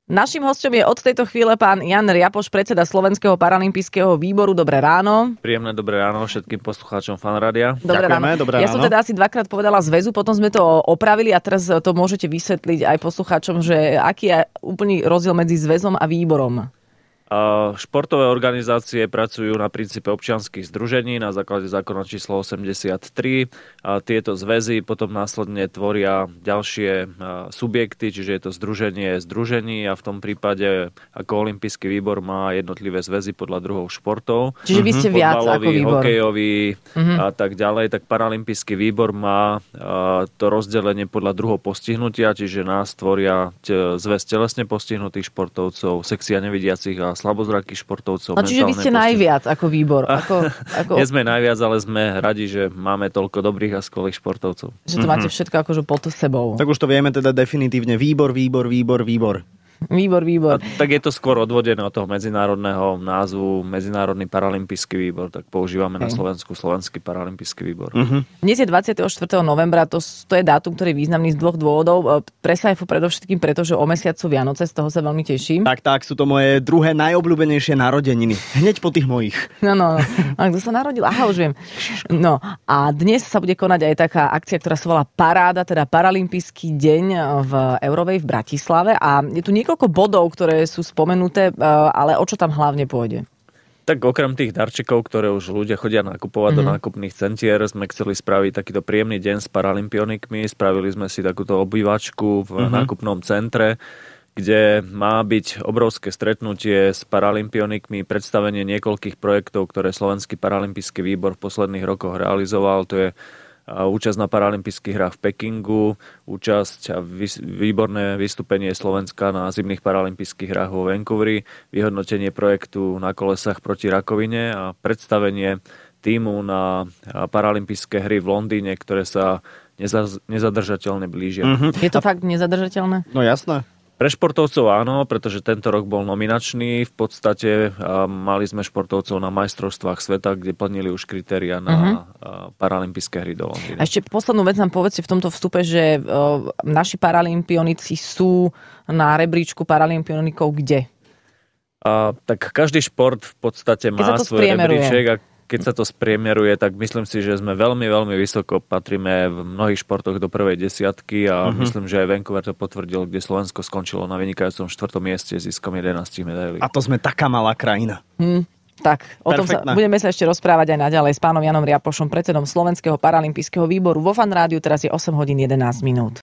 Naším hosťom je od tejto chvíle pán Jan Riapoš, predseda Slovenského paralympijského výboru. Dobré ráno. Príjemné dobré ráno všetkým poslucháčom Fanrádia. Dobré ráno. Ja som teda asi dvakrát povedala zväzu, potom sme to opravili a teraz to môžete vysvetliť aj poslucháčom, že aký je úplný rozdiel medzi zväzom a výborom. Športové organizácie pracujú na princípe občianskych združení na základe zákona číslo 83. Tieto zväzy potom následne tvoria ďalšie subjekty, čiže je to združenie združení a v tom prípade ako olympijský výbor má jednotlivé zväzy podľa druhov športov. Čiže vy ste viac ako výbor. Hokejový a tak ďalej. Tak paralympijský výbor má to rozdelenie podľa druhov postihnutia, čiže nás tvoria zväz telesne postihnutých športovcov, sekcia nevidiacich a slabozrakých športovcov. No, čiže vy ste najviac ako výbor. Nie sme najviac, ale sme radi, že máme toľko dobrých a skvelých športovcov. Že to máte všetko akože pod sebou. Tak už to vieme teda definitívne. Výbor. Výbor. Tak je to skôr odvodené od toho medzinárodného názvu Medzinárodný paralympijský výbor, tak používame na Slovensku Slovenský paralympijský výbor. Dnes je 24. novembra, to je dátum, ktorý je významný z dvoch dôvodov. Pre SAIFu predovšetkým preto, že o mesiac sú Vianoce, z toho sa veľmi teším. Tak, sú to moje druhé najobľúbenejšie narodeniny. Hneď po tých mojich. No. A kto sa narodil? Aha, už viem. No a dnes sa bude konať aj taká akcia, ktorá sa volá Paráda, teda Paralympijský deň v Eurovej v Bratislave a je tu niekoľko bodov, ktoré sú spomenuté, ale o čo tam hlavne pôjde? Tak okrem tých darčekov, ktoré už ľudia chodia nakupovať do nákupných centier, sme chceli spraviť takýto príjemný deň s paralympionikmi. Spravili sme si takúto obývačku v nákupnom centre, kde má byť obrovské stretnutie s paralympionikmi, predstavenie niekoľkých projektov, ktoré Slovenský paralympijský výbor v posledných rokoch realizoval. To je účasť na paralympijských hrách v Pekingu, účasť a výborné vystúpenie Slovenska na zimných paralympijských hrách vo Vancouveri, vyhodnotenie projektu na kolesách proti rakovine a predstavenie tímu na paralympijské hry v Londýne, ktoré sa nezadržateľne blížia. Je to fakt nezadržateľné? No jasné. Pre športovcov áno, pretože tento rok bol nominačný. V podstate mali sme športovcov na majstrovstvách sveta, kde plnili už kritériá na paralympijské hry do Londýna. A ešte poslednú vec nám povedzte v tomto vstupe, že naši paralympionici sú na rebríčku paralympionikov kde? Tak každý šport v podstate má svoj rebríček a keď sa to spriemeruje, tak myslím si, že sme veľmi, veľmi vysoko, patríme v mnohých športoch do prvej desiatky a myslím, že aj Vancouver to potvrdil, kde Slovensko skončilo na vynikajúcom 4. mieste s ziskom 11 medailí. A to sme taká malá krajina. Tak, o tom budeme sa ešte rozprávať aj naďalej s pánom Janom Riapošom, predsedom Slovenského paralympijského výboru. Vo Fan Rádiu teraz je 8 hodín 11 minút.